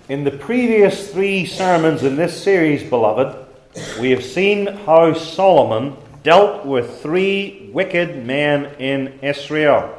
In the previous 3 sermons in this series, beloved, we have seen how Solomon dealt with 3 wicked men in Israel.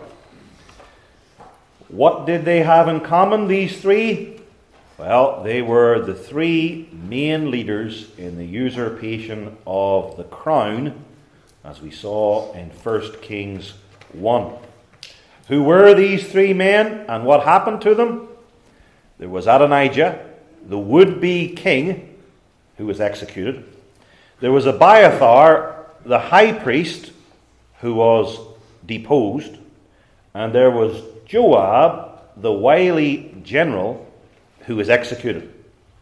What did they have in common, these 3? Well, they were the 3 main leaders in the usurpation of the crown, as we saw in 1 Kings 1. Who were these 3 men, and what happened to them? There was Adonijah, the would-be king, who was executed. There was Abiathar, the high priest, who was deposed. And there was Joab, the wily general, who was executed.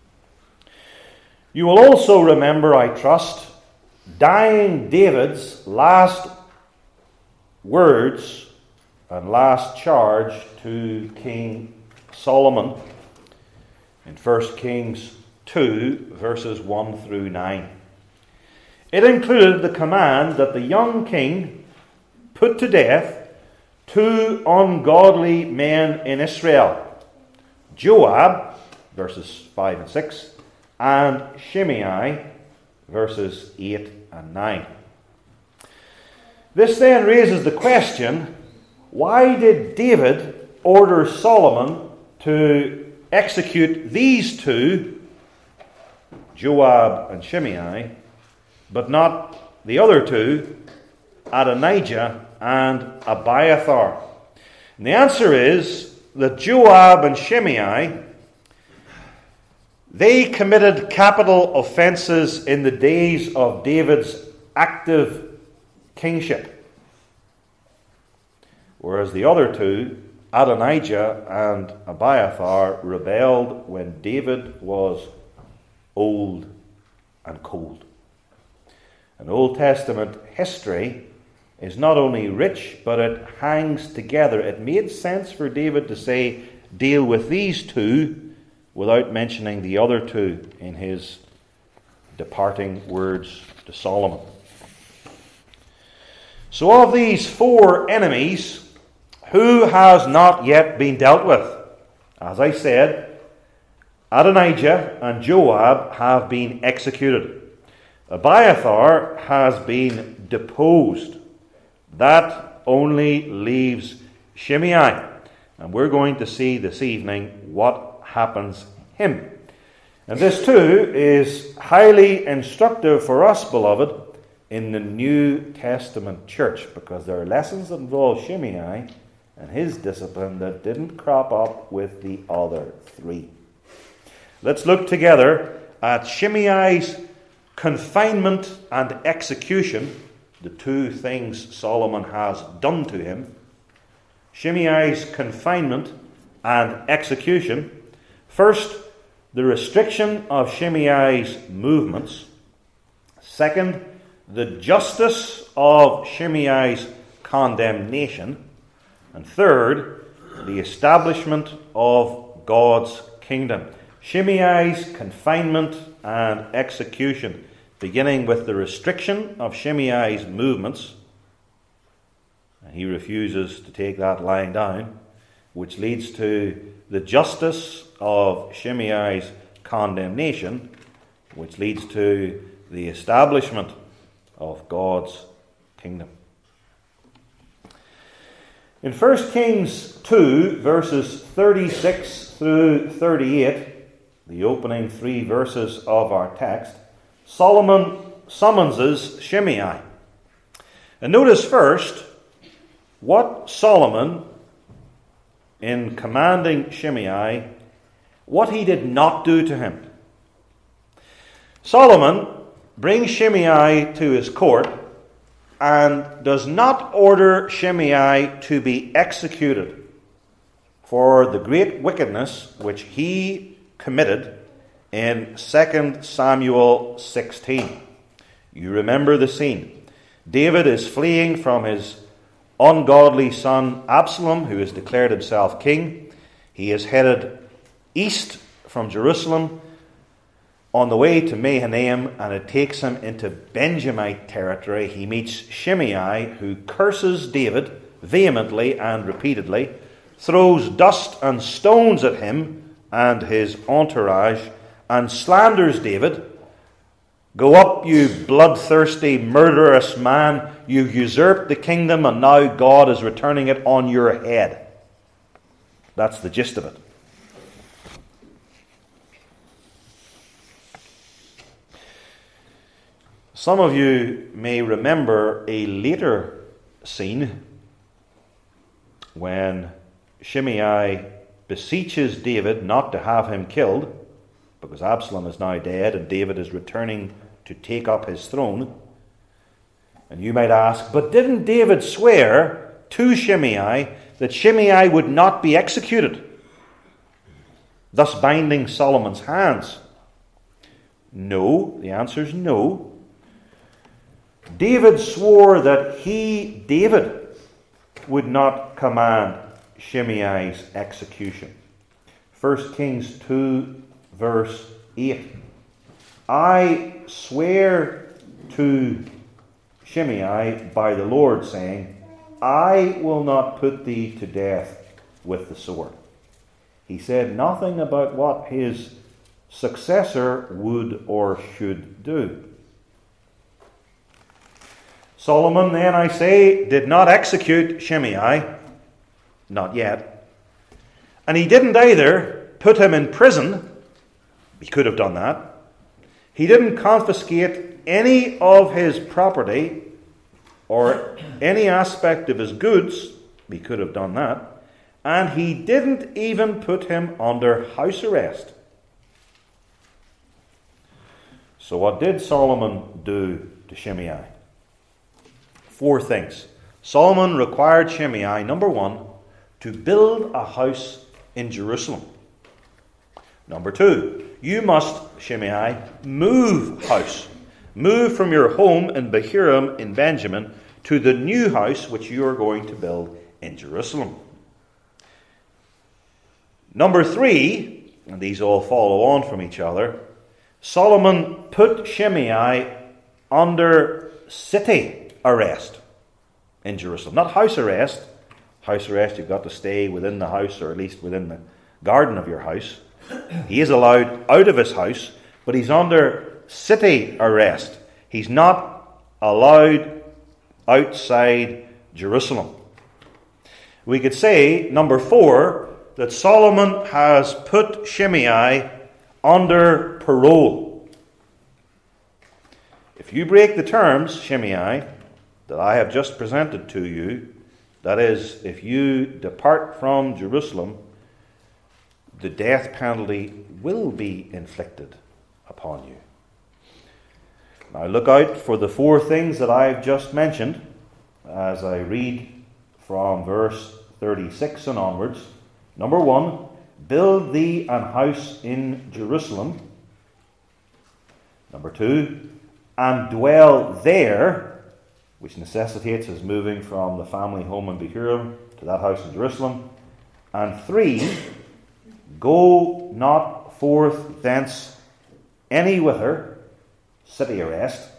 You will also remember, I trust, dying David's last words and last charge to King Solomon in 1 Kings 2, verses 1 through 9. It included the command that the young king put to death 2 ungodly men in Israel, Joab, verses 5 and 6, and Shimei, verses 8 and 9. This then raises the question, why did David order Solomon to execute these 2, Joab and Shimei, but not the other 2, Adonijah and Abiathar? And the answer is that Joab and Shimei, they committed capital offenses in the days of David's active kingship, whereas the other 2, Adonijah and Abiathar, rebelled when David was old and cold. And Old Testament history is not only rich, but it hangs together. It made sense for David to say, deal with these 2, without mentioning the other 2 in his departing words to Solomon. So of these 4 enemies, who has not yet been dealt with? As I said, Adonijah and Joab have been executed. Abiathar has been deposed. That only leaves Shimei. And we're going to see this evening what happens him. And this too is highly instructive for us, beloved, in the New Testament church, because there are lessons that involve Shimei and his discipline that didn't crop up with the other 3. Let's look together at Shimei's confinement and execution, the 2 things Solomon has done to him. Shimei's confinement and execution. First, the restriction of Shimei's movements. Second, the justice of Shimei's condemnation. And third, the establishment of God's kingdom. Shimei's confinement and execution, beginning with the restriction of Shimei's movements. And he refuses to take that lying down, which leads to the justice of Shimei's condemnation, which leads to the establishment of God's kingdom. In 1 Kings 2, verses 36 through 38, the opening 3 verses of our text, Solomon summonses Shimei. And notice first what Solomon, in commanding Shimei, what he did not do to him. Solomon brings Shimei to his court and does not order Shimei to be executed for the great wickedness which he committed in 2 Samuel 16. You remember the scene. David is fleeing from his ungodly son Absalom, who has declared himself king. He is headed east from Jerusalem on the way to Mahanaim, and it takes him into Benjamite territory. He meets Shimei, who curses David vehemently and repeatedly, throws dust and stones at him and his entourage and slanders David. Go up, you bloodthirsty, murderous man. You usurped the kingdom, and now God is returning it on your head. That's the gist of it. Some of you may remember a later scene when Shimei beseeches David not to have him killed, because Absalom is now dead and David is returning to take up his throne. And you might ask, but didn't David swear to Shimei that Shimei would not be executed, thus binding Solomon's hands? No, the answer is no. David swore that he, David, would not command Shimei's execution. 1 Kings 2, verse 8. I swear to Shimei by the Lord, saying, I will not put thee to death with the sword. He said nothing about what his successor would or should do. Solomon, then, I say, did not execute Shimei, not yet. And he didn't either put him in prison. He could have done that. He didn't confiscate any of his property or any aspect of his goods. He could have done that. And he didn't even put him under house arrest. So what did Solomon do to Shimei? 4 things. Solomon required Shimei, number 1, to build a house in Jerusalem. Number 2, you must, Shimei, move house. Move from your home in Bahurim in Benjamin to the new house which you are going to build in Jerusalem. Number 3, and these all follow on from each other, Solomon put Shimei under city arrest in Jerusalem. Not house arrest. House arrest, you've got to stay within the house, or at least within the garden of your house. He is allowed out of his house, but he's under city arrest. He's not allowed outside Jerusalem. We could say, number 4, that Solomon has put Shimei under parole. If you break the terms, Shimei, that I have just presented to you, that is, if you depart from Jerusalem, the death penalty will be inflicted upon you. Now look out for the 4 things that I've just mentioned as I read from verse 36 and onwards. Number 1, build thee an house in Jerusalem. Number 2, and dwell there, which necessitates his moving from the family home in Bahurim to that house in Jerusalem. And 3, go not forth thence any whither, city arrest.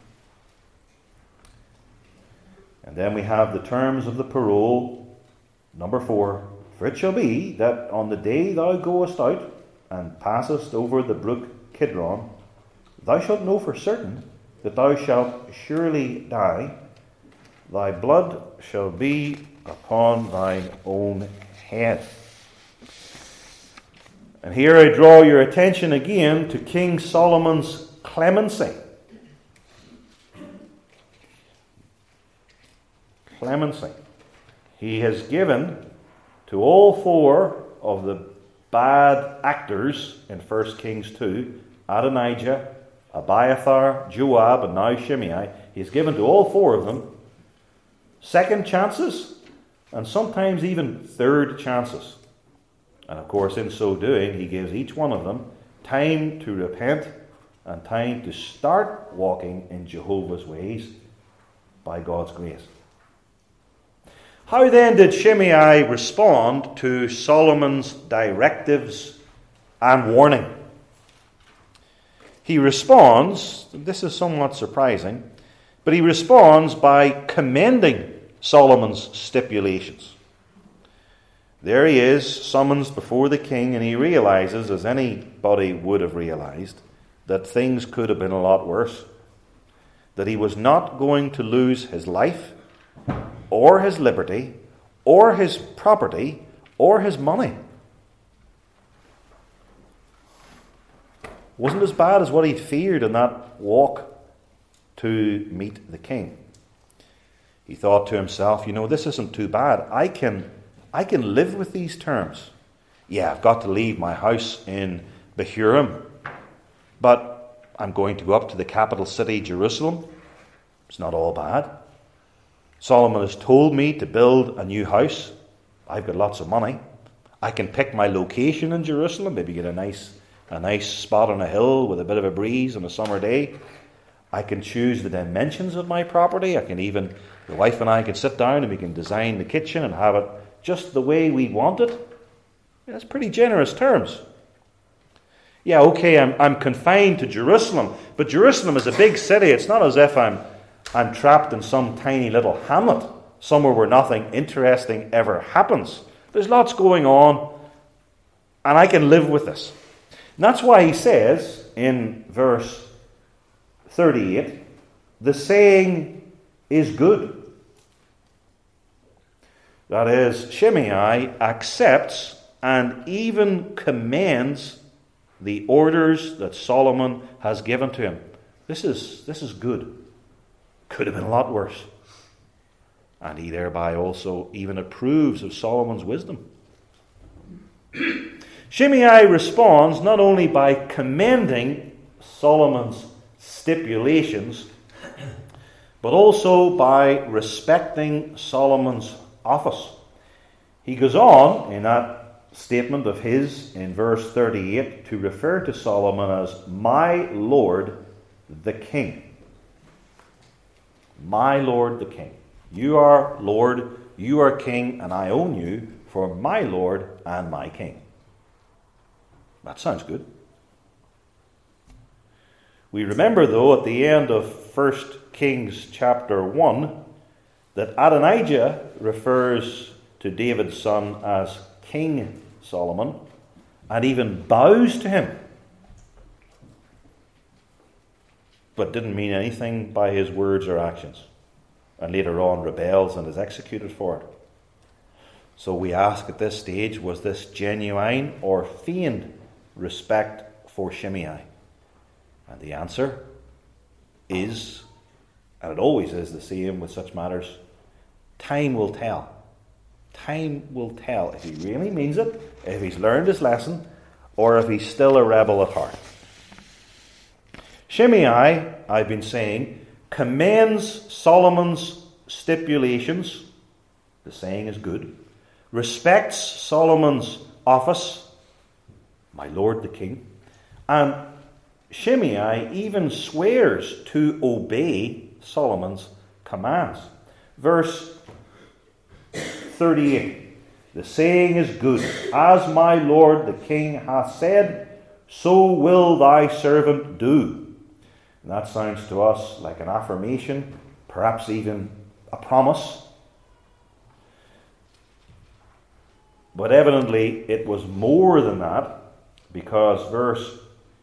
And then we have the terms of the parole. Number 4, for it shall be that on the day thou goest out and passest over the brook Kidron, thou shalt know for certain that thou shalt surely die. Thy blood shall be upon thine own head. And here I draw your attention again to King Solomon's clemency. Clemency. He has given to all 4 of the bad actors in 1 Kings 2, Adonijah, Abiathar, Joab, and now Shimei, he's given to all 4 of them second chances, and sometimes even third chances. And of course, in so doing, he gives each one of them time to repent and time to start walking in Jehovah's ways by God's grace. How then did Shimei respond to Solomon's directives and warning? He responds, this is somewhat surprising, but he responds by commending Solomon's stipulations. There he is, summoned before the king, and he realizes, as anybody would have realized, that things could have been a lot worse. That he was not going to lose his life, or his liberty, or his property, or his money. Wasn't as bad as what he'd feared in that walk to meet the king. He thought to himself, this isn't too bad. I can live with these terms. Yeah, I've got to leave my house in Bahurim, but I'm going to go up to the capital city, Jerusalem. It's not all bad. Solomon has told me to build a new house. I've got lots of money. I can pick my location in Jerusalem, maybe get a nice spot on a hill with a bit of a breeze on a summer day. I can choose the dimensions of my property. The wife and I can sit down and we can design the kitchen and have it just the way we want it. That's pretty generous terms. Yeah, okay, I'm confined to Jerusalem, but Jerusalem is a big city. It's not as if I'm trapped in some tiny little hamlet, somewhere where nothing interesting ever happens. There's lots going on, and I can live with this. And that's why he says in verse 38, the saying is good. That is, Shimei accepts and even commends the orders that Solomon has given to him. This is good. Could have been a lot worse. And he thereby also even approves of Solomon's wisdom. Shimei responds not only by commending Solomon's stipulations, but also by respecting Solomon's office. He goes on in that statement of his in verse 38 to refer to Solomon as my Lord the King. My Lord the King. You are Lord, you are King, and I own you for my Lord and my King. That sounds good. We remember, though, at the end of 1 Kings chapter 1, that Adonijah refers to David's son as King Solomon and even bows to him, but didn't mean anything by his words or actions, and later on rebels and is executed for it. So we ask at this stage, was this genuine or feigned respect for Shimei? And the answer is, and it always is the same with such matters, time will tell. Time will tell if he really means it, if he's learned his lesson, or if he's still a rebel at heart. Shimei, I've been saying, commends Solomon's stipulations. The saying is good. Respects Solomon's office, my Lord the King. And Shimei even swears to obey Solomon's commands. Verse 38. The saying is good. As my Lord the King hath said, so will thy servant do. And that sounds to us like an affirmation, perhaps even a promise. But evidently it was more than that, because verse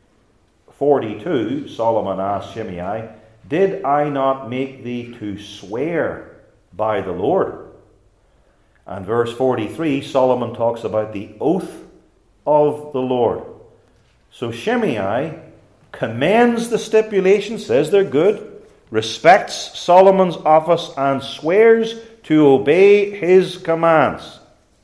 42, Solomon asked Shimei, did I not make thee to swear by the Lord? And verse 43, Solomon talks about the oath of the Lord. So Shimei commends the stipulations, says they're good, respects Solomon's office, and swears to obey his commands.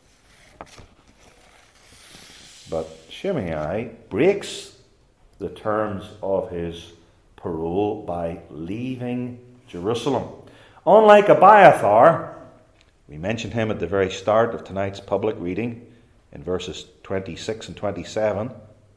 But Shimei breaks the terms of his parole by leaving Jerusalem. Unlike Abiathar, we mentioned him at the very start of tonight's public reading in verses 26 and 27.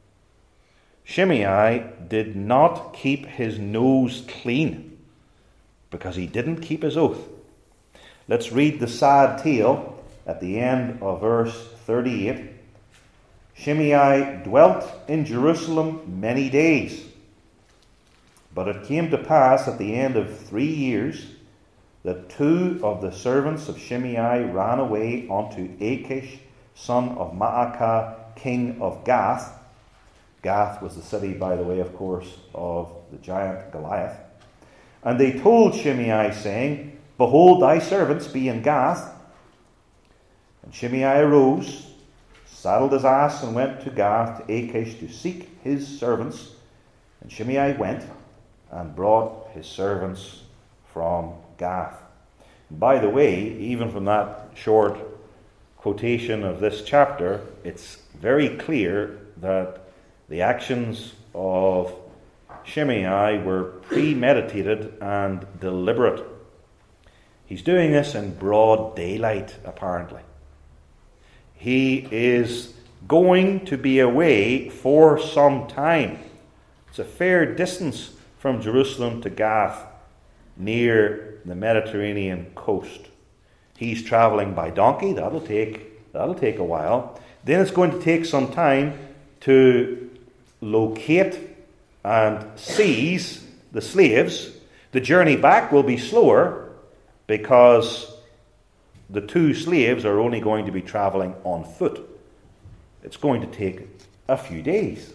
Shimei did not keep his nose clean because he didn't keep his oath. Let's read the sad tale at the end of verse 38. Shimei dwelt in Jerusalem many days, but it came to pass at the end of 3 years that two of the servants of Shimei ran away unto Achish, son of Maacah, king of Gath. Gath was the city, by the way, of course, of the giant Goliath. And they told Shimei, saying, Behold, thy servants be in Gath. And Shimei arose, saddled his ass, and went to Gath to Achish to seek his servants. And Shimei went and brought his servants from Gath. By the way, even from that short quotation of this chapter, it's very clear that the actions of Shimei were premeditated and deliberate. He's doing this in broad daylight, apparently. He is going to be away for some time. It's a fair distance from Jerusalem to Gath, near the Mediterranean coast. He's travelling by donkey. That'll take a while. Then it's going to take some time to locate and seize the slaves. The journey back will be slower because the two slaves are only going to be travelling on foot. It's going to take a few days.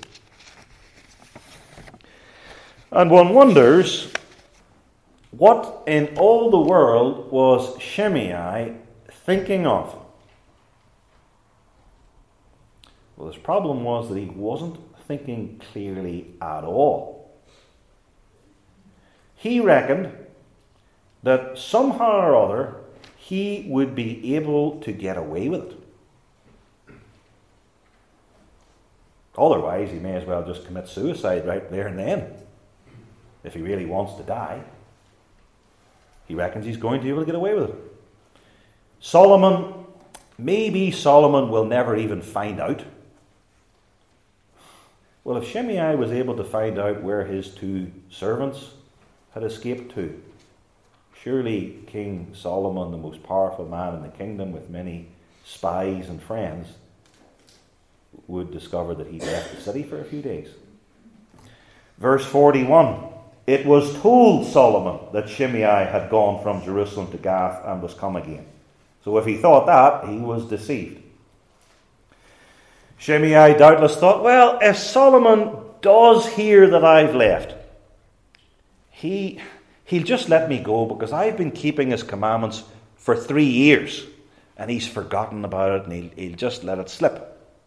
And one wonders, what in all the world was Shimei thinking of? Well, his problem was that he wasn't thinking clearly at all. He reckoned that somehow or other he would be able to get away with it. Otherwise, he may as well just commit suicide right there and then, if he really wants to die. He reckons he's going to be able to get away with it. Maybe Solomon will never even find out. Well, if Shimei was able to find out where his two servants had escaped to, surely King Solomon, the most powerful man in the kingdom with many spies and friends, would discover that he left the city for a few days. Verse 41, it was told Solomon that Shimei had gone from Jerusalem to Gath and was come again. So if he thought that, he was deceived. Shimei doubtless thought, well, if Solomon does hear that I've left, he'll just let me go because I've been keeping his commandments for 3 years and he's forgotten about it and he'll just let it slip.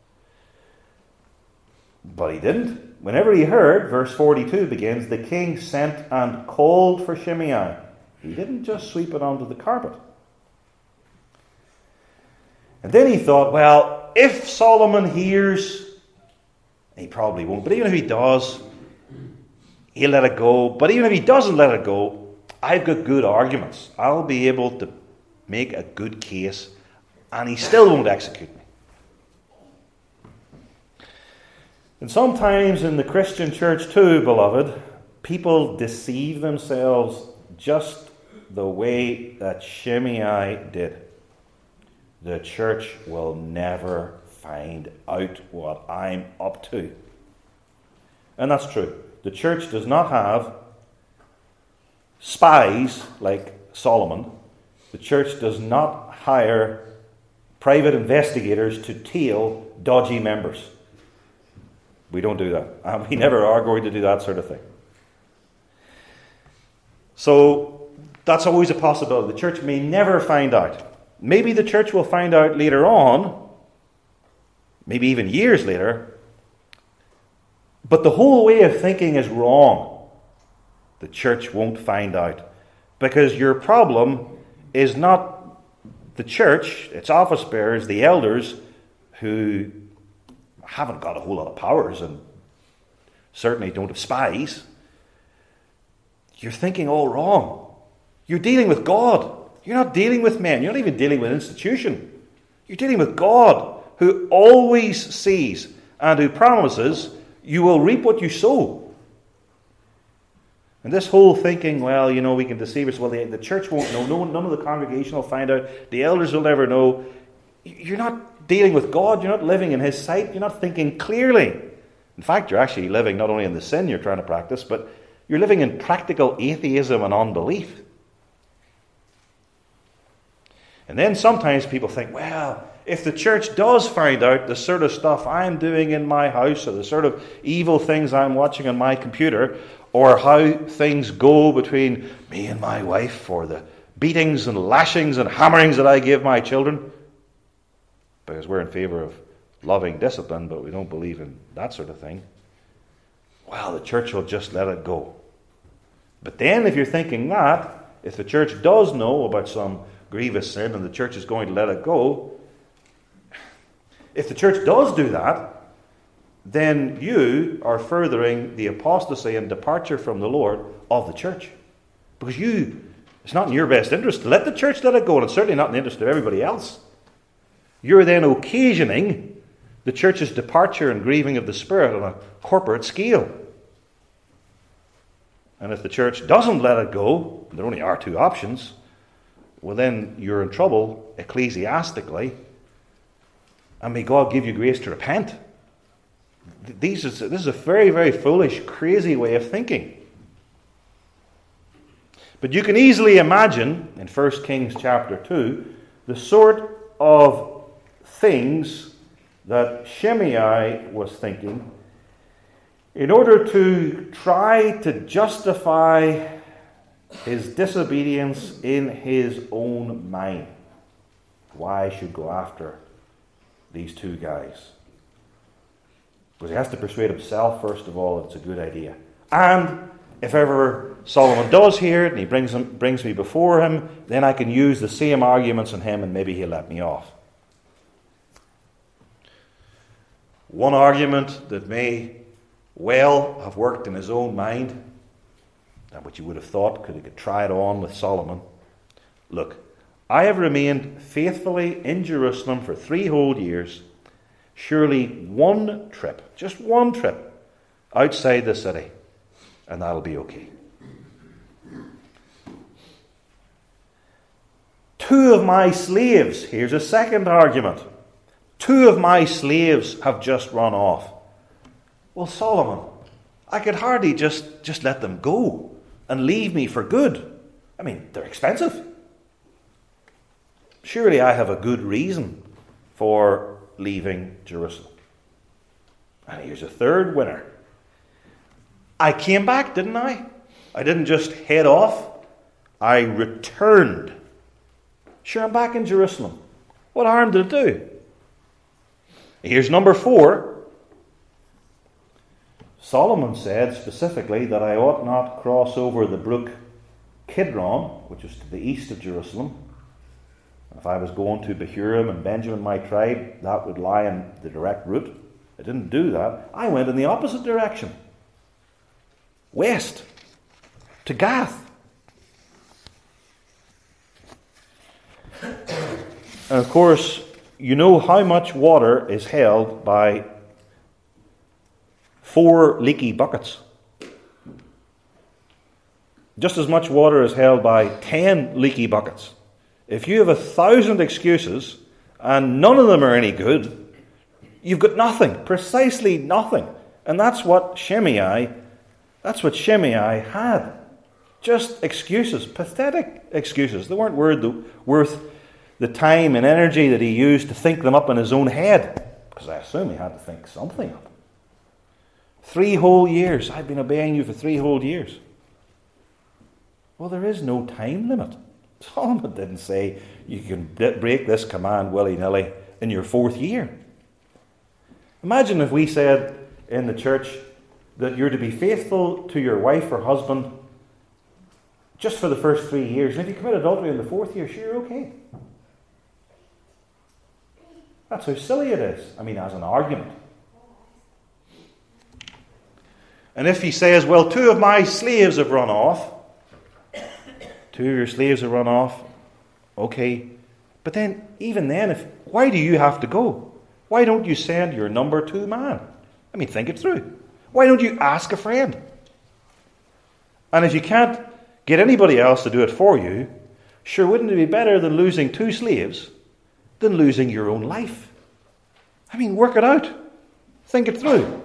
But he didn't. Whenever he heard, verse 42 begins, the king sent and called for Shimei. He didn't just sweep it under the carpet. And then he thought, well, if Solomon hears, he probably won't, but even if he does, he'll let it go. But even if he doesn't let it go, I've got good arguments. I'll be able to make a good case, and he still won't execute me. And sometimes in the Christian church too, beloved, people deceive themselves just the way that Shimei did. The church will never find out what I'm up to. And that's true. The church does not have spies like Solomon. The church does not hire private investigators to tail dodgy members. We don't do that. And we never are going to do that sort of thing. So that's always a possibility. The church may never find out. Maybe the church will find out later on, maybe even years later, but the whole way of thinking is wrong. The church won't find out. Because your problem is not the church, its office bearers, the elders, who haven't got a whole lot of powers and certainly don't have spies. You're thinking all wrong. You're dealing with God. You're not dealing with men. You're not even dealing with an institution. You're dealing with God, who always sees and who promises you will reap what you sow. And this whole thinking, well, we can deceive us. Well, the church won't know. None of the congregation will find out. The elders will never know. You're not dealing with God. You're not living in His sight. You're not thinking clearly. In fact, you're actually living not only in the sin you're trying to practice, but you're living in practical atheism and unbelief. And then sometimes people think, well, if the church does find out the sort of stuff I'm doing in my house, or the sort of evil things I'm watching on my computer, or how things go between me and my wife, or the beatings and lashings and hammerings that I give my children, because we're in favour of loving discipline, but we don't believe in that sort of thing, well, the church will just let it go. But then if you're thinking that, if the church does know about some grievous sin and the church is going to let it go, if the church does do that, then you are furthering the apostasy and departure from the Lord of the church. Because it's not in your best interest to let the church let it go, and it's certainly not in the interest of everybody else. You're then occasioning the church's departure and grieving of the Spirit on a corporate scale. And if the church doesn't let it go, there only are two options, well then you're in trouble ecclesiastically, and may God give you grace to repent. This is a very, very foolish, crazy way of thinking. But you can easily imagine, in 1 Kings chapter 2, the sort of things that Shimei was thinking in order to try to justify his disobedience in his own mind. Why I should go after these two guys? Because he has to persuade himself, first of all, that it's a good idea. And if ever Solomon does hear it and he brings me before him, then I can use the same arguments on him and maybe he'll let me off. One argument that may well have worked in his own mind, and which you would have thought could try it on with Solomon. Look, I have remained faithfully in Jerusalem for 3 whole years. Surely one trip, just one trip, outside the city, and that'll be okay. 2 of my slaves, here's a second argument. 2 of my slaves have just run off. Well, Solomon, I could hardly just let them go and leave me for good. I mean, they're expensive. Surely I have a good reason for leaving Jerusalem. And here's a third winner. I came back, didn't I? I didn't just head off. I returned. Sure, I'm back in Jerusalem. What harm did it do? Here's number 4. Solomon said specifically that I ought not cross over the brook Kidron, which is to the east of Jerusalem. If I was going to Bahurim and Benjamin, my tribe, that would lie in the direct route. I didn't do that. I went in the opposite direction. West. To Gath. And of course, you know how much water is held by 4 leaky buckets. Just as much water is held by 10 leaky buckets. If you have 1,000 excuses and none of them are any good, you've got nothing, precisely nothing. And that's what Shimei had. Just excuses, pathetic excuses. They weren't worth the time and energy that he used to think them up in his own head. Because I assume he had to think something up. 3 whole years. I've been obeying you for 3 whole years. Well, there is no time limit. Solomon didn't say you can break this command willy-nilly in your 4th year. Imagine if we said in the church that you're to be faithful to your wife or husband just for the first 3 years. And if you commit adultery in the 4th year, sure, you're okay. That's how silly it is. I mean, as an argument. And if he says, well, 2 of my slaves have run off. 2 of your slaves have run off. Okay. But then, even then, why do you have to go? Why don't you send your number 2 man? I mean, think it through. Why don't you ask a friend? And if you can't get anybody else to do it for you, sure, wouldn't it be better than losing 2 slaves than losing your own life? I mean, work it out. Think it through.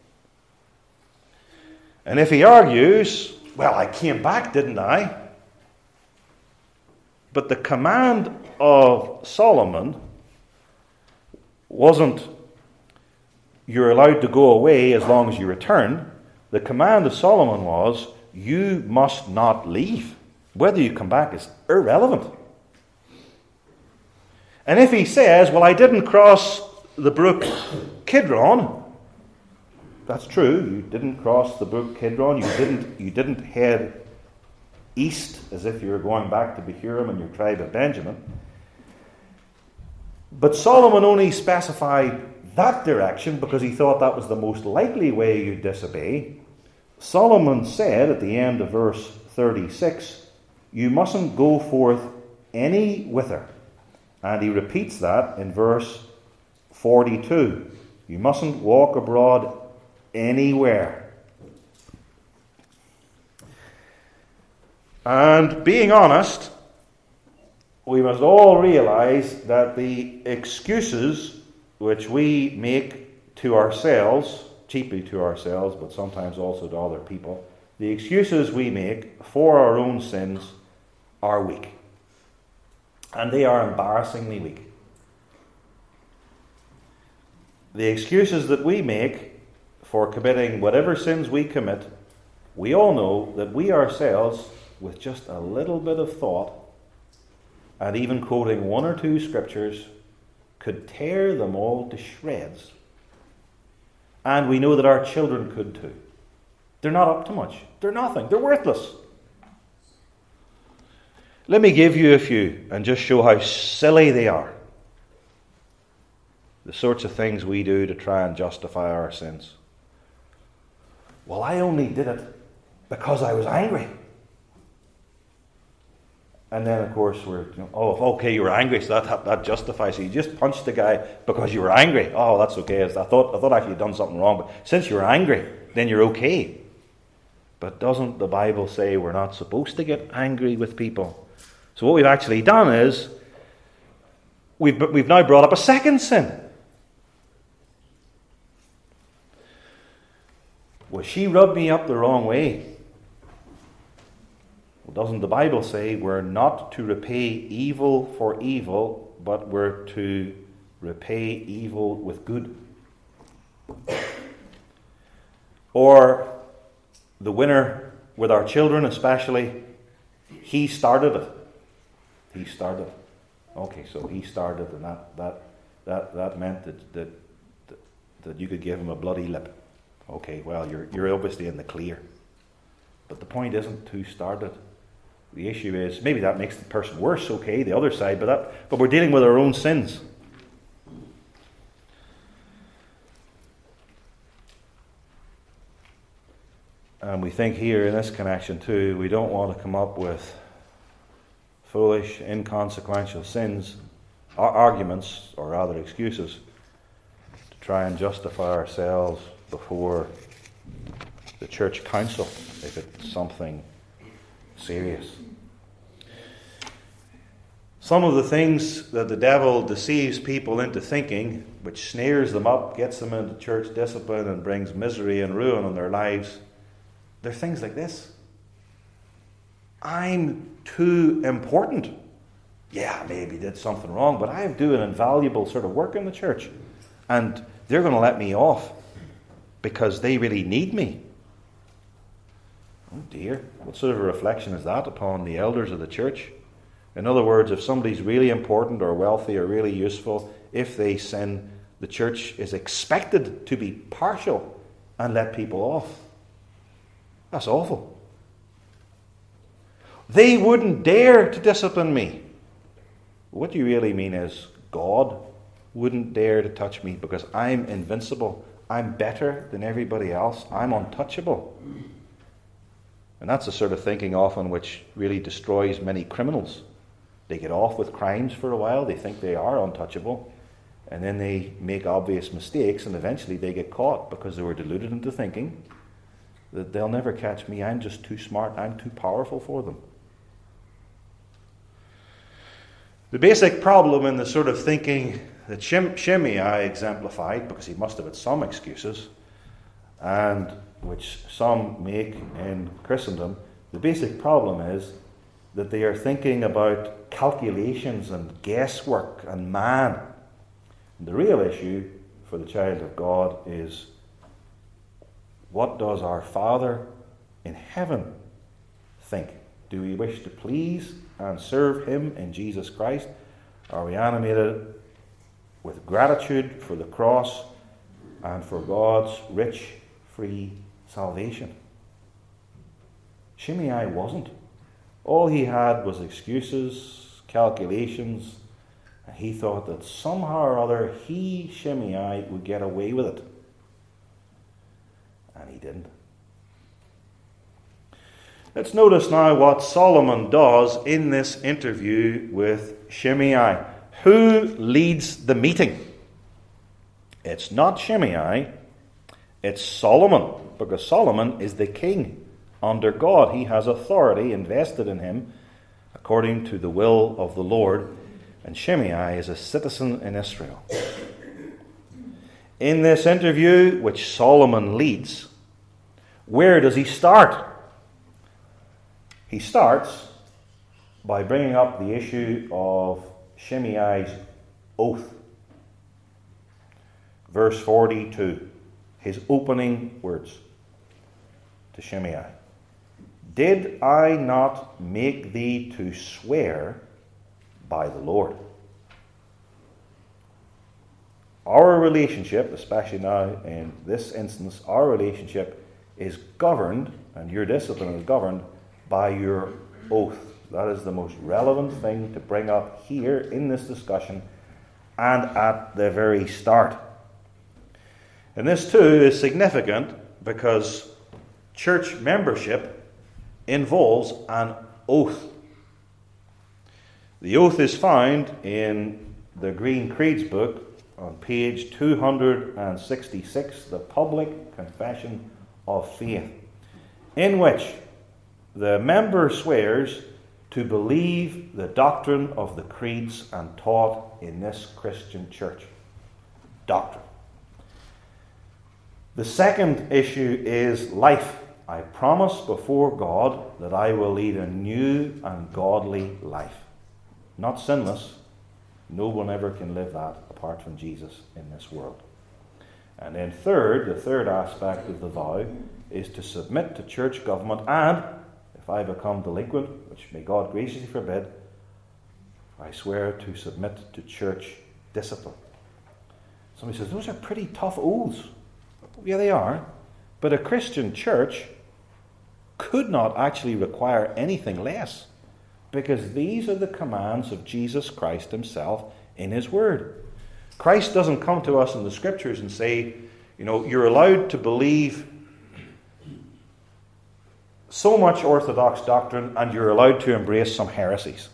And if he argues, well, I came back, didn't I? But the command of Solomon wasn't you're allowed to go away as long as you return. The command of Solomon was, you must not leave. Whether you come back is irrelevant. And if he says, well, I didn't cross the brook Kidron, that's true. You didn't cross the brook Kidron. You didn't head east as if you were going back to Behurim and your tribe of Benjamin. But Solomon only specified that direction because he thought that was the most likely way you'd disobey. Solomon said at the end of verse 36, you mustn't go forth any whither. And he repeats that in verse 42. You mustn't walk abroad anywhere. And being honest, we must all realize that the excuses which we make to ourselves, chiefly to ourselves, but sometimes also to other people, the excuses we make for our own sins are weak. And they are embarrassingly weak. The excuses that we make for committing whatever sins we commit, we all know that we ourselves, with just a little bit of thought, and even quoting one or two scriptures, could tear them all to shreds. And we know that our children could too. They're not up to much. They're nothing. They're worthless. Let me give you a few and just show how silly they are. The sorts of things we do to try and justify our sins. Well, I only did it because I was angry. And then, of course, okay, you were angry, so that justifies it. You just punched the guy because you were angry. Oh, that's okay. I thought actually you'd done something wrong, but since you were angry, then you're okay. But doesn't the Bible say we're not supposed to get angry with people? So what we've actually done is we've now brought up a second sin. Well, she rubbed me up the wrong way. Well, doesn't the Bible say we're not to repay evil for evil, but we're to repay evil with good? Or the winner with our children especially, he started it. He started. Okay, so he started, and that meant that you could give him a bloody lip. Okay, well, you're obviously in the clear. But the point isn't who started. The issue is, maybe that makes the person worse, okay, the other side, but we're dealing with our own sins. And we think here in this connection too, we don't want to come up with foolish, inconsequential sins, arguments, or rather excuses, to try and justify ourselves before the church council if it's something serious. Some of the things that the devil deceives people into thinking, which snares them up, gets them into church discipline and brings misery and ruin on their lives, they're things like this. I'm too important. Yeah, I maybe did something wrong, but I'm doing invaluable sort of work in the church. And they're going to let me off because they really need me. Oh dear, what sort of a reflection is that upon the elders of the church? In other words, if somebody's really important or wealthy or really useful, if they sin, the church is expected to be partial and let people off. That's awful. They wouldn't dare to discipline me. What you really mean is God wouldn't dare to touch me because I'm invincible. I'm better than everybody else. I'm untouchable. And that's the sort of thinking often which really destroys many criminals. They get off with crimes for a while. They think they are untouchable. And then they make obvious mistakes and eventually they get caught because they were deluded into thinking that they'll never catch me. I'm just too smart. I'm too powerful for them. The basic problem in the sort of thinking that Shimei exemplified, because he must have had some excuses, and which some make in Christendom, the basic problem is that they are thinking about calculations and guesswork and man. The real issue for the child of God is, what does our Father in heaven think? Do we wish to please and serve him in Jesus Christ? Are we animated with gratitude for the cross and for God's rich, free salvation? Shimei wasn't. All he had was excuses, calculations, and he thought that somehow or other he, Shimei, would get away with it. And he didn't. Let's notice now what Solomon does in this interview with Shimei. Who leads the meeting? It's not Shimei, it's Solomon, because Solomon is the king under God. He has authority invested in him according to the will of the Lord, and Shimei is a citizen in Israel. In this interview, which Solomon leads, where does he start? He starts by bringing up the issue of Shimei's oath. Verse 42, his opening words to Shimei. Did I not make thee to swear by the Lord? Our relationship, especially now in this instance, our relationship is governed, and your discipline is governed by your oath. That is the most relevant thing to bring up here in this discussion and at the very start. And this too is significant because church membership involves an oath. The oath is found in the Green Creeds book on page 266, the Public Confession of Faith, in which the member swears to believe the doctrine of the creeds and taught in this Christian church. Doctrine. The second issue is life. I promise before God that I will lead a new and godly life. Not sinless. No one ever can live that apart from Jesus in this world. And then third, the third aspect of the vow is to submit to church government, and if I become delinquent, which may God graciously forbid, I swear to submit to church discipline. Somebody says, those are pretty tough oaths. Yeah, they are. But a Christian church could not actually require anything less, because these are the commands of Jesus Christ himself in his word. Christ doesn't come to us in the scriptures and say, you're allowed to believe so much orthodox doctrine and you're allowed to embrace some heresies.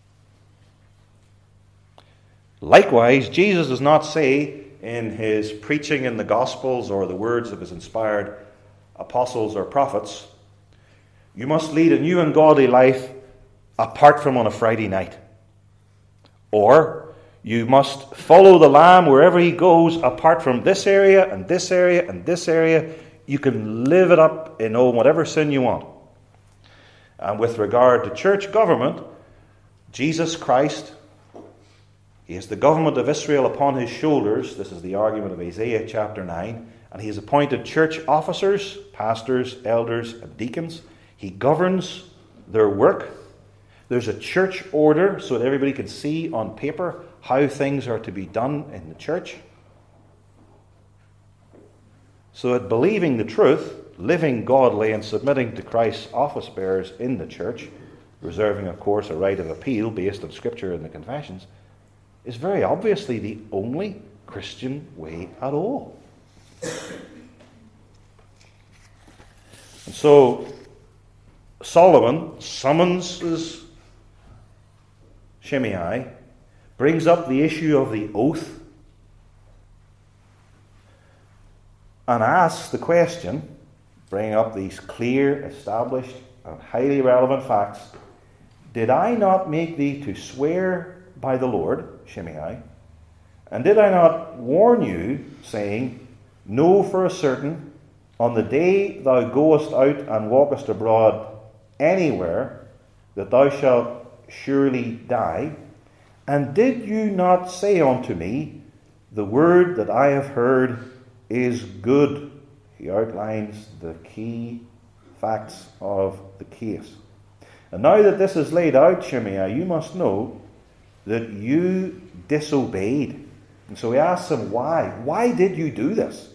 Likewise, Jesus does not say in his preaching in the Gospels or the words of his inspired apostles or prophets, you must lead a new and godly life apart from on a Friday night. Or, you must follow the Lamb wherever he goes apart from this area and this area and this area. You can live it up in whatever sin you want. And with regard to church government, Jesus Christ, he has the government of Israel upon his shoulders. This is the argument of Isaiah chapter 9. And he has appointed church officers, pastors, elders, and deacons. He governs their work. There's a church order so that everybody can see on paper how things are to be done in the church. So that believing the truth, living godly, and submitting to Christ's office bearers in the church, reserving, of course, a right of appeal based on Scripture and the confessions, is very obviously the only Christian way at all. And so Solomon summons Shimei, brings up the issue of the oath, and asks the question, bringing up these clear, established, and highly relevant facts. Did I not make thee to swear by the Lord, Shimei? And did I not warn you, saying, know for a certain, on the day thou goest out and walkest abroad anywhere, that thou shalt surely die? And did you not say unto me, The word that I have heard is good. He outlines the key facts of the case. And now that this is laid out, Shimei, you must know that you disobeyed. And so he asks him, why? Why did you do this?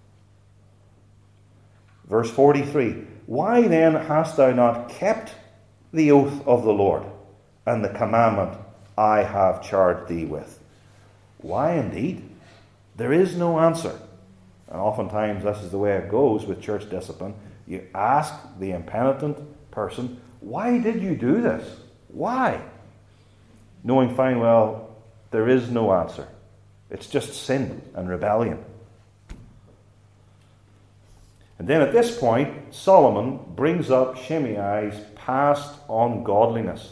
Verse 43, why then hast thou not kept the oath of the Lord and the commandment I have charged thee with? Why indeed? There is no answer. And oftentimes this is the way it goes with church discipline. You ask the impenitent person, why did you do this? Why? Knowing fine well, there is no answer. It's just sin and rebellion. And then at this point, Solomon brings up Shimei's past ungodliness.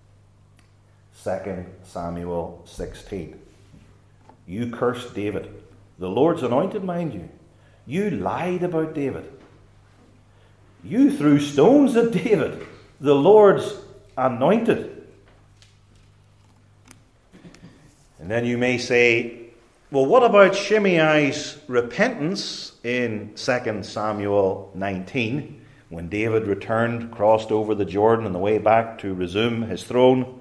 2 Samuel 16. You cursed David, the Lord's anointed, mind you. You lied about David. You threw stones at David, the Lord's anointed. And then you may say, well, what about Shimei's repentance in 2 Samuel 19, when David returned, crossed over the Jordan on the way back to resume his throne?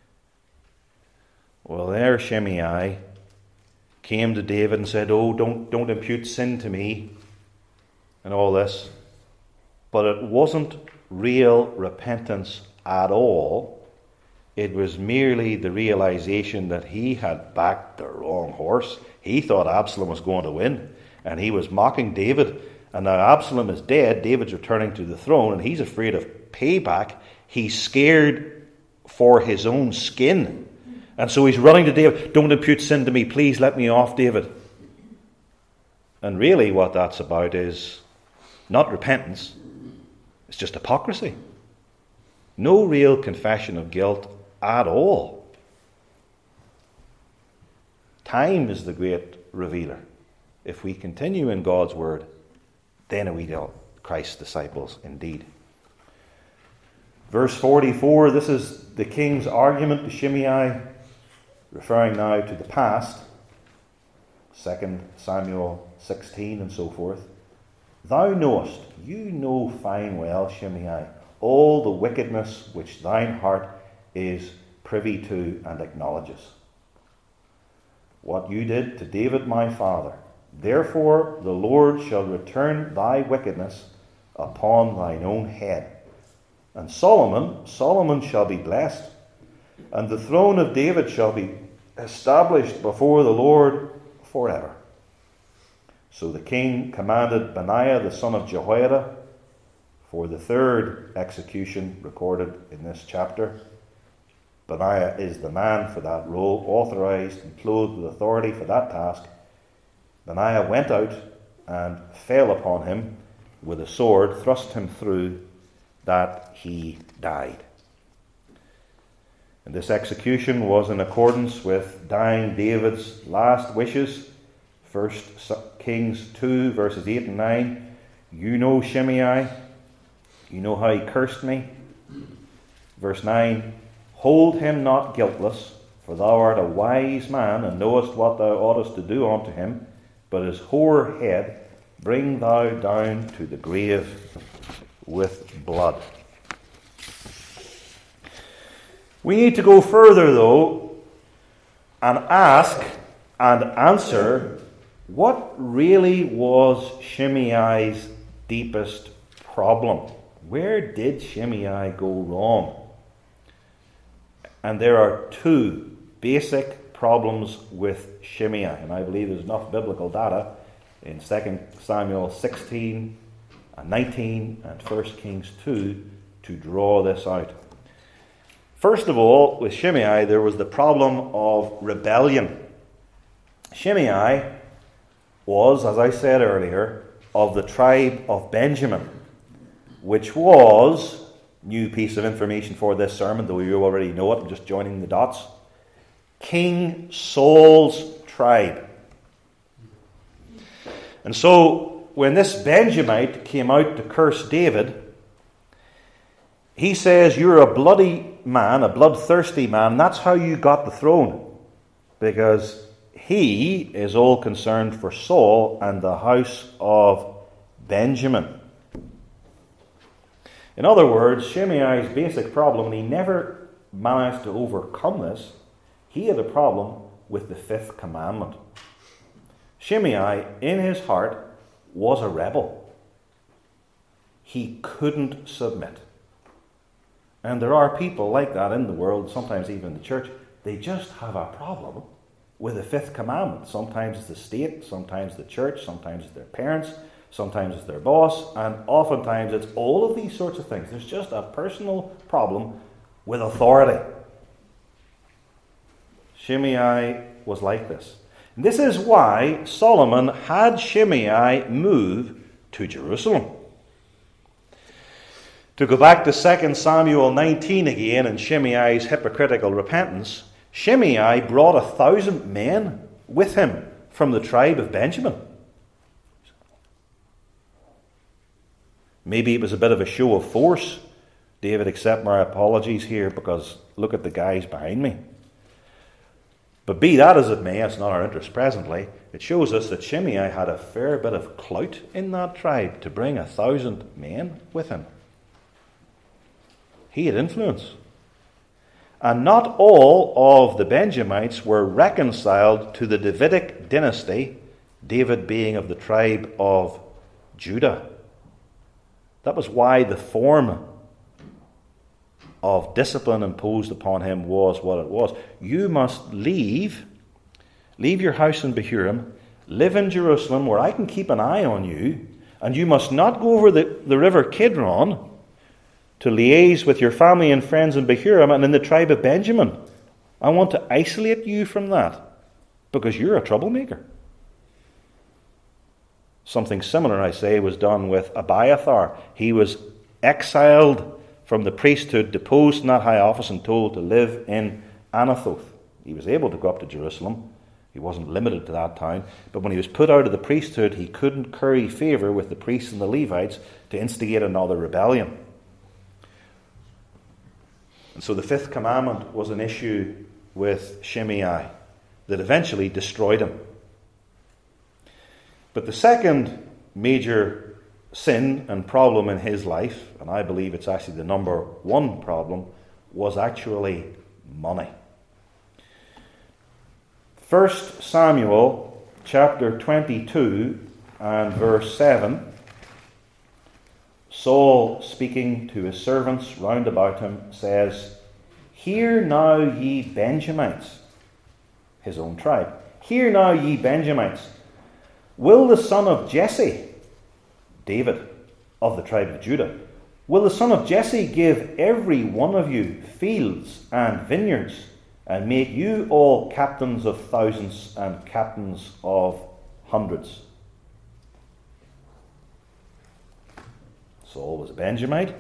Well, there Shimei came to David and said, oh, don't impute sin to me and all this. But it wasn't real repentance at all. It was merely the realization that he had backed the wrong horse. He thought Absalom was going to win, and he was mocking David. And now Absalom is dead, David's returning to the throne, and he's afraid of payback. He's scared for his own skin. And so he's running to David, don't impute sin to me, please let me off, David. And really what that's about is not repentance, it's just hypocrisy. No real confession of guilt at all. Time is the great revealer. If we continue in God's word, then are we Christ's disciples indeed. Verse 44, this is the king's argument to Shimei, referring now to the past, 2 Samuel 16 and so forth. Thou knowest, you know fine well, Shimei, all the wickedness which thine heart is privy to and acknowledges. What you did to David my father. Therefore the Lord shall return thy wickedness upon thine own head. And Solomon shall be blessed, and the throne of David shall be established before the Lord forever. So the king commanded Benaiah the son of Jehoiada for the third execution recorded in this chapter. Benaiah is the man for that role, authorized and clothed with authority for that task. Benaiah went out and fell upon him with a sword, thrust him through, that he died. And this execution was in accordance with dying David's last wishes. 1 Kings 2, verses 8 and 9. You know Shimei, you know how he cursed me. Verse 9. Hold him not guiltless, for thou art a wise man, and knowest what thou oughtest to do unto him. But his hoar head bring thou down to the grave with blood. We need to go further, though, and ask and answer, what really was Shimei's deepest problem? Where did Shimei go wrong? And there are two basic problems with Shimei, and I believe there's enough biblical data in 2 Samuel 16 and 19 and 1 Kings 2 to draw this out. First of all, with Shimei, there was the problem of rebellion. Shimei was, as I said earlier, of the tribe of Benjamin, which was, new piece of information for this sermon, though you already know it, I'm just joining the dots, King Saul's tribe. And so, when this Benjamite came out to curse David, he says, you're a bloody man, a bloodthirsty man, that's how you got the throne. Because he is all concerned for Saul and the house of Benjamin. In other words, Shimei's basic problem, and he never managed to overcome this, he had a problem with the fifth commandment. Shimei, in his heart, was a rebel. He couldn't submit. And there are people like that in the world, sometimes even in the church. They just have a problem with the fifth commandment. Sometimes it's the state, sometimes the church, sometimes it's their parents, sometimes it's their boss, and oftentimes it's all of these sorts of things. There's just a personal problem with authority. Shimei was like this. And this is why Solomon had Shimei move to Jerusalem. To go back to 2 Samuel 19 again and Shimei's hypocritical repentance, Shimei brought 1,000 men with him from the tribe of Benjamin. Maybe it was a bit of a show of force. David, accept my apologies here because look at the guys behind me. But be that as it may, it's not our interest presently. It shows us that Shimei had a fair bit of clout in that tribe to bring 1,000 men with him. He had influence. And not all of the Benjamites were reconciled to the Davidic dynasty, David being of the tribe of Judah. That was why the form of discipline imposed upon him was what it was. You must leave your house in Bahurim, live in Jerusalem where I can keep an eye on you, and you must not go over the river Kidron to liaise with your family and friends in Bahurim and in the tribe of Benjamin. I want to isolate you from that because you're a troublemaker. Something similar, I say, was done with Abiathar. He was exiled from the priesthood, deposed in that high office and told to live in Anathoth. He was able to go up to Jerusalem. He wasn't limited to that town. But when he was put out of the priesthood, he couldn't curry favour with the priests and the Levites to instigate another rebellion. And so the fifth commandment was an issue with Shimei that eventually destroyed him. But the second major sin and problem in his life, and I believe it's actually the number one problem, was actually money. 1 Samuel chapter 22 and verse 7, Saul, speaking to his servants round about him, says, "Hear now, ye Benjamites," his own tribe, "Hear now, ye Benjamites, will the son of Jesse," David of the tribe of Judah, "will the son of Jesse give every one of you fields and vineyards, and make you all captains of thousands and captains of hundreds?" Saul was a Benjamite.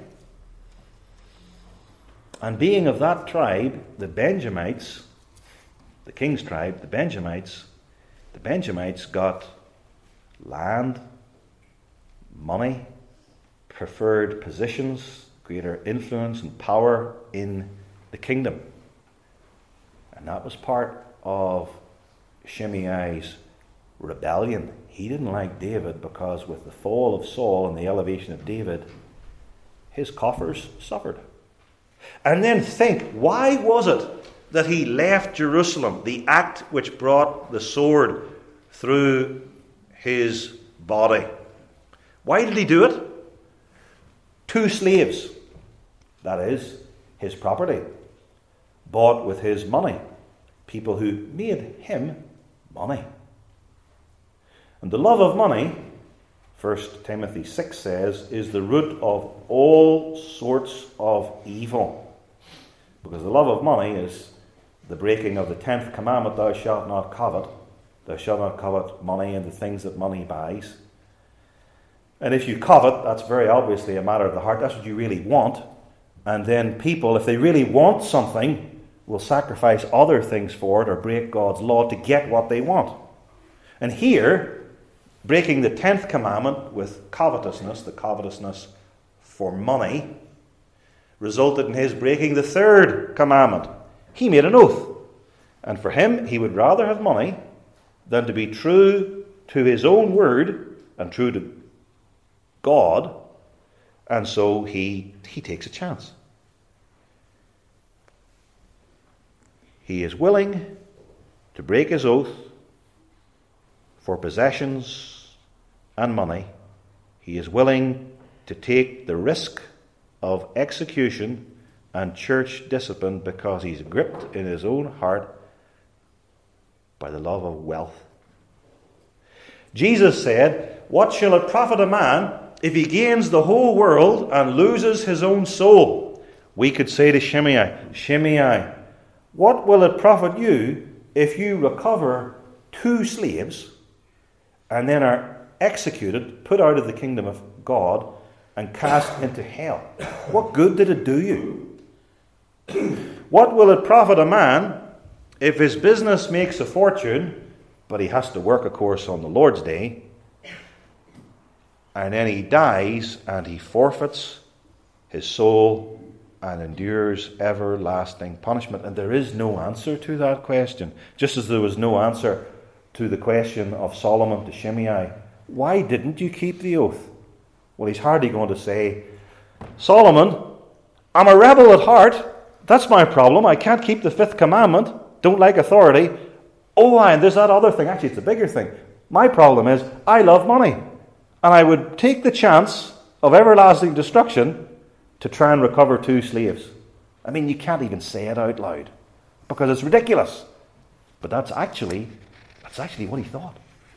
And being of that tribe, the Benjamites, the king's tribe, the Benjamites got land, money, preferred positions, greater influence and power in the kingdom. And that was part of Shimei's rebellion. He didn't like David because with the fall of Saul and the elevation of David, his coffers suffered. And then think, why was it that he left Jerusalem, the act which brought the sword through his body? Why did he do it? 2 slaves, that is, his property, bought with his money, people who made him money. And the love of money, 1 Timothy 6 says, is the root of all sorts of evil. Because the love of money is the breaking of the 10th commandment, thou shalt not covet. Thou shalt not covet money and the things that money buys. And if you covet, that's very obviously a matter of the heart. That's what you really want. And then people, if they really want something, will sacrifice other things for it or break God's law to get what they want. And here, breaking the 10th commandment with covetousness, the covetousness for money, resulted in his breaking the 3rd commandment. He made an oath. And for him, he would rather have money than to be true to his own word and true to God, and so he takes a chance. He is willing to break his oath for possessions and money. He is willing to take the risk of execution and church discipline because he's gripped in his own heart by the love of wealth. Jesus said, "What shall it profit a man if he gains the whole world and loses his own soul?" We could say to Shimei, "Shimei, what will it profit you if you recover 2 slaves and then are executed, put out of the kingdom of God, and cast into hell? What good did it do you? What will it profit a man if his business makes a fortune, but he has to work, of course, on the Lord's day, and then he dies and he forfeits his soul and endures everlasting punishment?" And there is no answer to that question. Just as there was no answer to the question of Solomon to Shimei, "Why didn't you keep the oath?" Well, he's hardly going to say, "Solomon, I'm a rebel at heart. That's my problem. I can't keep the 5th commandment. Don't like authority. Oh, and there's that other thing. Actually, it's a bigger thing. My problem is I love money. And I would take the chance of everlasting destruction to try and recover 2 slaves." I mean, you can't even say it out loud because it's ridiculous. But that's actually what he thought.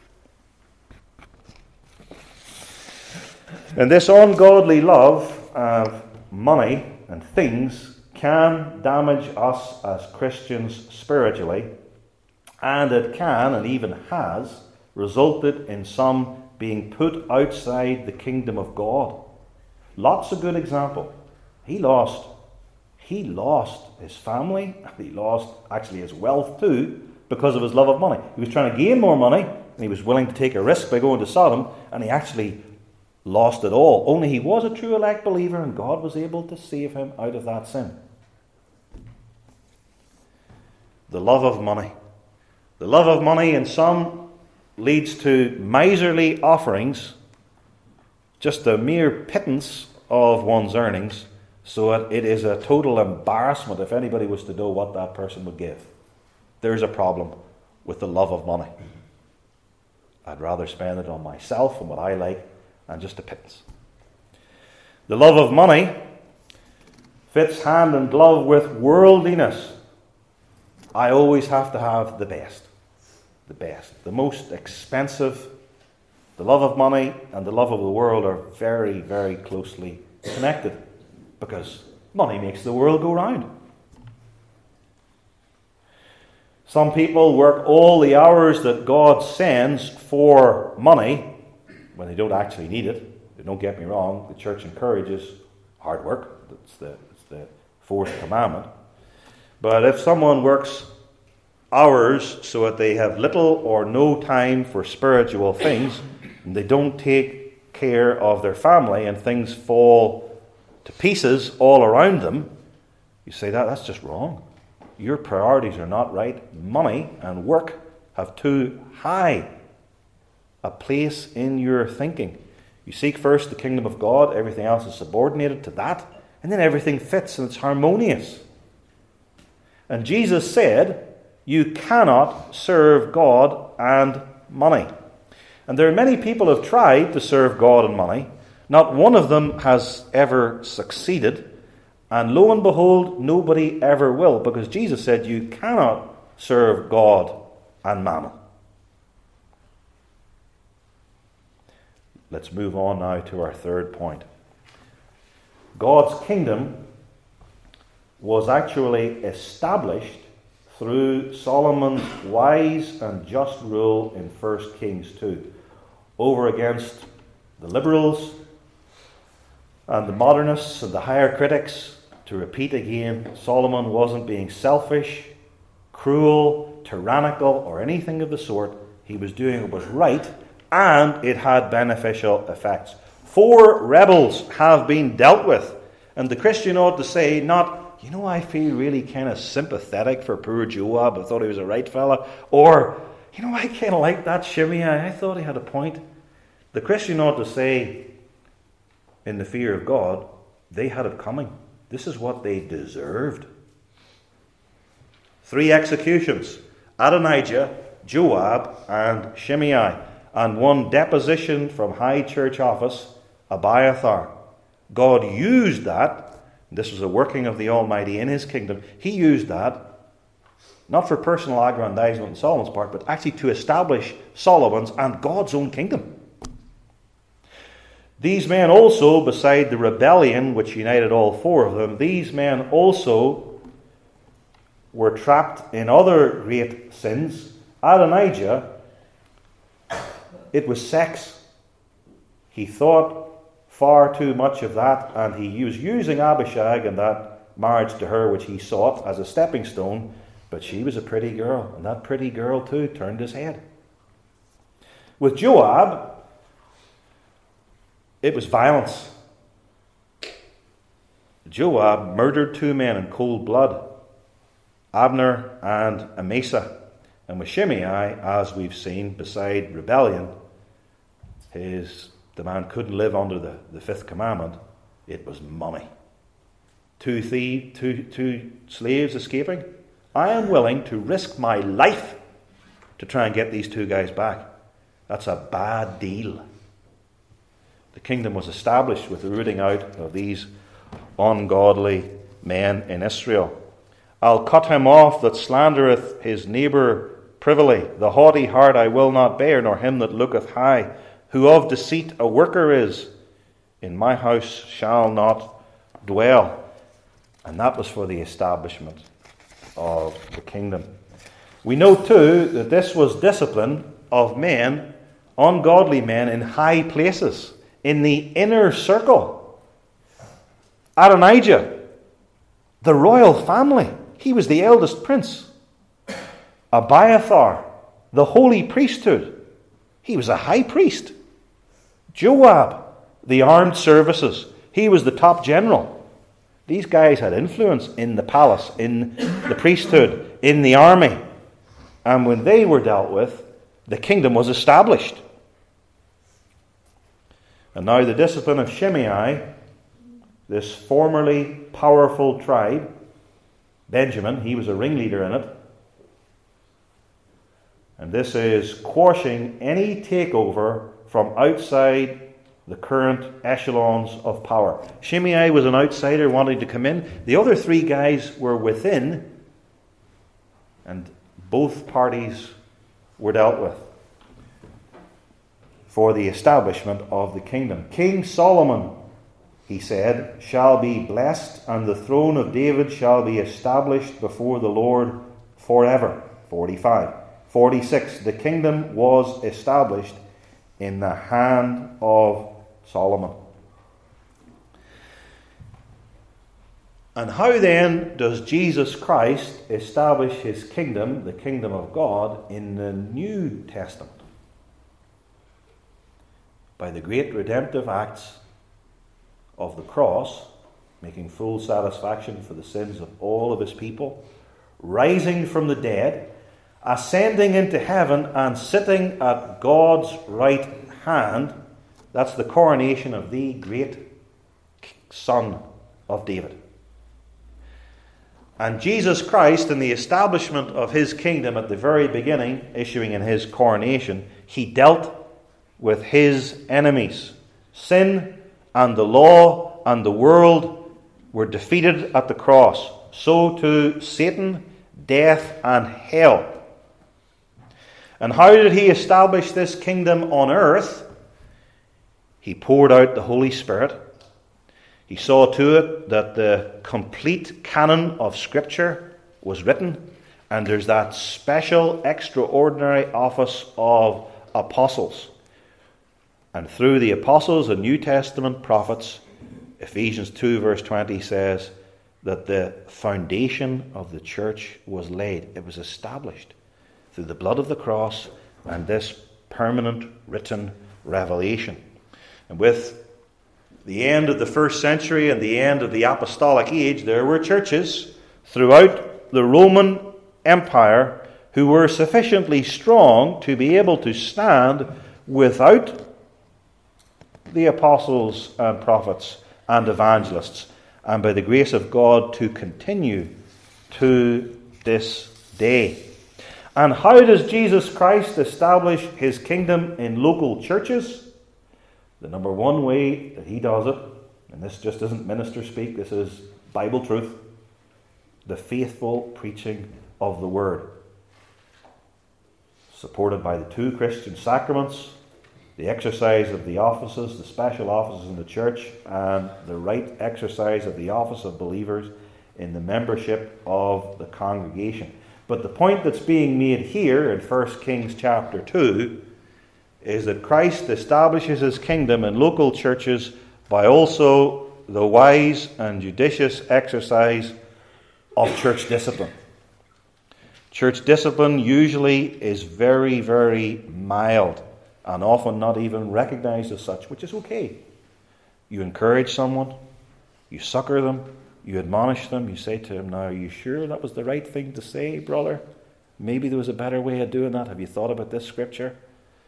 And this ungodly love of money and things can damage us as Christians spiritually, and it can, and even has, resulted in some being put outside the kingdom of God. Lot's a good example. He lost his family, he lost actually his wealth too, because of his love of money. He was trying to gain more money, and he was willing to take a risk by going to Sodom, and he actually lost it all. Only he was a true elect believer, and God was able to save him out of that sin. The love of money. The love of money in some leads to miserly offerings, just a mere pittance of one's earnings, so it is a total embarrassment if anybody was to know what that person would give. There's a problem with the love of money. I'd rather spend it on myself and what I like than just a pittance. The love of money fits hand in glove with worldliness. I always have to have the best, the most expensive. The love of money and the love of the world are very, very closely connected because money makes the world go round. Some people work all the hours that God sends for money when they don't actually need it. Don't get me wrong, the church encourages hard work. It's the 4th commandment. But if someone works hours so that they have little or no time for spiritual things, and they don't take care of their family, and things fall to pieces all around them, you say that's just wrong. Your priorities are not right. Money and work have too high a place in your thinking. You seek first the kingdom of God, everything else is subordinated to that, and then everything fits and it's harmonious. And Jesus said, you cannot serve God and money. And there are many people who have tried to serve God and money. Not one of them has ever succeeded. And lo and behold, nobody ever will, because Jesus said you cannot serve God and mammon. Let's move on now to our third point. God's kingdom was actually established through Solomon's wise and just rule in 1 Kings 2 over against the liberals and the modernists and the higher critics. To repeat again, Solomon wasn't being selfish, cruel, tyrannical, or anything of the sort. He was doing what was right, and it had beneficial effects. 4 rebels have been dealt with, and the Christian ought to say, not, I feel really kind of sympathetic for poor Joab. I thought he was a right fella. Or, You know, I kind of like that Shimei. I thought he had a point. The Christian ought to say, in the fear of God, they had it coming. This is what they deserved. 3 executions: Adonijah, Joab, and Shimei. And 1 deposition from high church office, Abiathar. God used that. This was a working of the Almighty in his kingdom. He used that, not for personal aggrandizement on Solomon's part, but actually to establish Solomon's and God's own kingdom. These men also, beside the rebellion which united all 4 of them, these men also were trapped in other great sins. Adonijah, it was sex. He thought far too much of that, and he was using Abishag and that marriage to her which he sought as a stepping stone, but she was a pretty girl, and that pretty girl too turned his head. With Joab, it was violence. Joab murdered 2 men in cold blood, Abner and Amasa. And with Shimei, as we've seen, beside rebellion, the man couldn't live under the 5th commandment. It was money. 2 thieves, two slaves escaping. I am willing to risk my life to try and get these 2 guys back. That's a bad deal. The kingdom was established with the rooting out of these ungodly men in Israel. I'll cut him off that slandereth his neighbour privily. The haughty heart I will not bear, nor him that looketh high. Who of deceit a worker is, in my house shall not dwell. And that was for the establishment of the kingdom. We know too that this was discipline of men, ungodly men in high places, in the inner circle. Adonijah, the royal family, he was the eldest prince. Abiathar, the holy priesthood, he was a high priest. Joab, the armed services, he was the top general. These guys had influence in the palace, in the priesthood, in the army. And when they were dealt with, the kingdom was established. And now the discipline of Shimei, this formerly powerful tribe, Benjamin, he was a ringleader in it. And this is quashing any takeover from outside the current echelons of power. Shimei was an outsider wanting to come in. The other 3 guys were within, and both parties were dealt with for the establishment of the kingdom. King Solomon, he said, shall be blessed, and the throne of David shall be established before the Lord forever. 45. 46. The kingdom was established in the hand of Solomon. And how then does Jesus Christ establish his kingdom, the kingdom of God, in the New Testament? By the great redemptive acts of the cross, making full satisfaction for the sins of all of his people, rising from the dead, ascending into heaven, and sitting at God's right hand. That's the coronation of the great Son of David. And Jesus Christ, in the establishment of his kingdom at the very beginning, issuing in his coronation, he dealt with his enemies. Sin and the law and the world were defeated at the cross. So too Satan, death, and hell. And how did he establish this kingdom on earth? He poured out the Holy Spirit. He saw to it that the complete canon of Scripture was written, and there's that special, extraordinary office of apostles. And through the apostles and New Testament prophets, Ephesians 2 verse 20 says that the foundation of the church was laid. It was established through the blood of the cross and this permanent written revelation. And with the end of the first century and the end of the apostolic age, there were churches throughout the Roman Empire who were sufficiently strong to be able to stand without the apostles and prophets and evangelists, and by the grace of God to continue to this day. And how does Jesus Christ establish his kingdom in local churches? The number one way that he does it, and this just isn't minister speak, this is Bible truth, the faithful preaching of the word, supported by the two Christian sacraments, the exercise of the offices, the special offices in the church, and the right exercise of the office of believers in the membership of the congregation. But the point that's being made here in 1 Kings chapter 2 is that Christ establishes his kingdom in local churches by also the wise and judicious exercise of church discipline. Church discipline usually is very, very mild and often not even recognized as such, which is okay. You encourage someone, you succor them, you admonish them, you say to them, now, are you sure that was the right thing to say, brother? Maybe there was a better way of doing that. Have you thought about this scripture?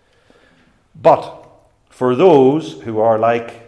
But for those who are like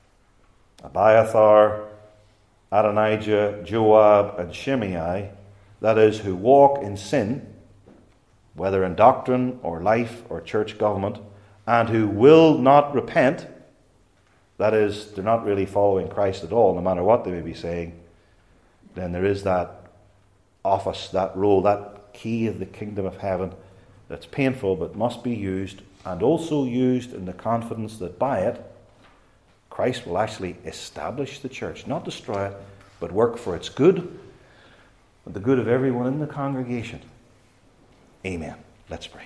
Abiathar, Adonijah, Joab, and Shimei, that is, who walk in sin, whether in doctrine or life or church government, and who will not repent, that is, they're not really following Christ at all, no matter what they may be saying, then there is that office, that role, that key of the kingdom of heaven that's painful but must be used, and also used in the confidence that by it, Christ will actually establish the church, not destroy it, but work for its good, and the good of everyone in the congregation. Amen. Let's pray.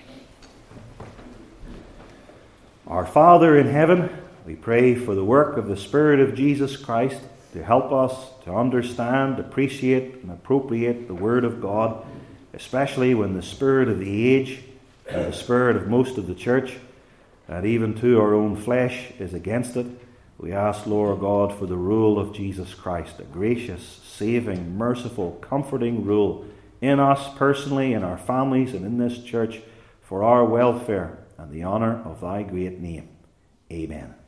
Our Father in heaven, we pray for the work of the Spirit of Jesus Christ to help us to understand, appreciate, and appropriate the Word of God, especially when the spirit of the age and the spirit of most of the church, and even to our own flesh, is against it. We ask, Lord God, for the rule of Jesus Christ, a gracious, saving, merciful, comforting rule in us personally, in our families, and in this church, for our welfare and the honour of thy great name. Amen.